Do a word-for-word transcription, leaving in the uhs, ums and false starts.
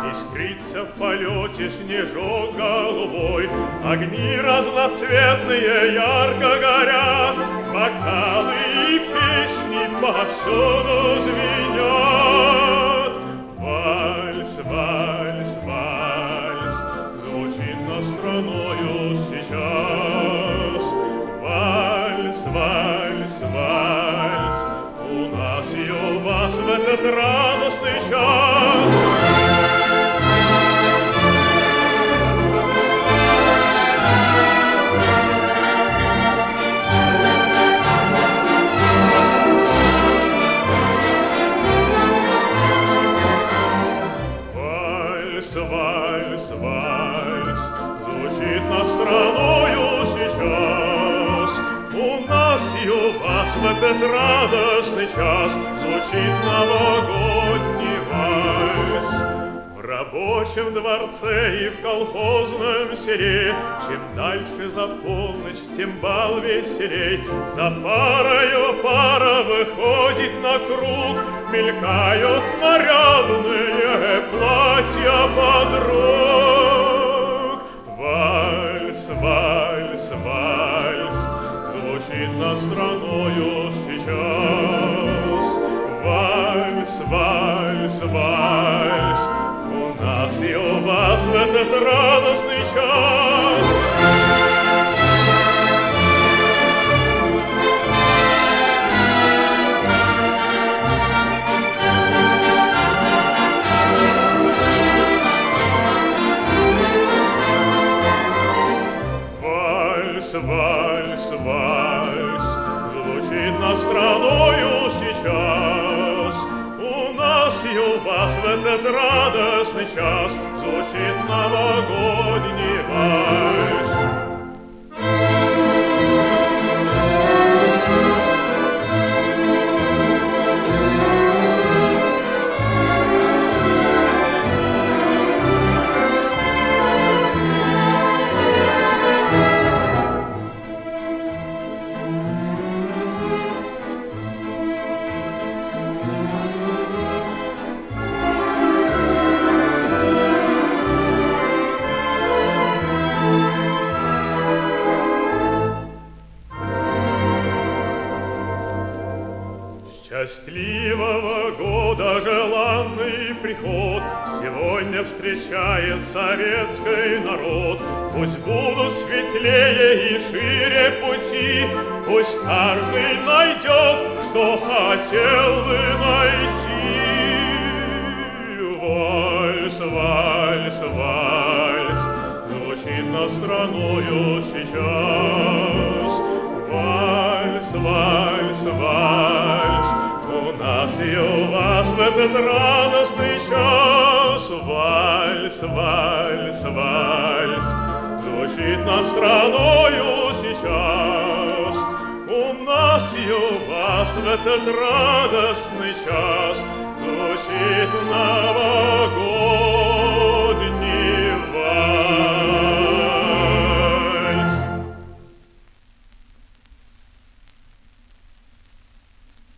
Искрится в полете снежок голубой, огни разноцветные ярко горят, бокалы и песни повсюду звенят. Вальс, вальс, вальс звучит над страною сейчас. Вальс, вальс, вальс у нас и у вас в этот радостный час. Вальс, вальс звучит над страною сейчас. У нас и у вас в этот радостный час звучит новогодний вальс. В рабочем дворце и в колхозном селе чем дальше за полночь, тем бал веселей. За парою пара выходит на круг, мелькают нарядные платья подруг. Вальс, вальс, вальс звучит над страною сейчас. Вальс, вальс, вальс у нас и у вас в этот радостный час. Вальс, вальс звучит над страною сейчас. У нас и у вас в этот радостный час звучит новогодний вальс. Счастливого года желанный приход сегодня встречает советский народ. Пусть будут светлее и шире пути, пусть каждый найдет, что хотел бы найти. Вальс, вальс, вальс звучит над страною сейчас. Вальс, вальс, вальс у нас и у вас в этот радостный час. Вальс, вальс, вальс звучит над страною сейчас. У нас и у вас в этот радостный час звучит новогодний